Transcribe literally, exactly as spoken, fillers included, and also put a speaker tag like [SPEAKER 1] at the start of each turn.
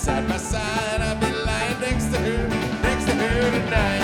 [SPEAKER 1] side by side. I'll be lying next to her, next to her tonight.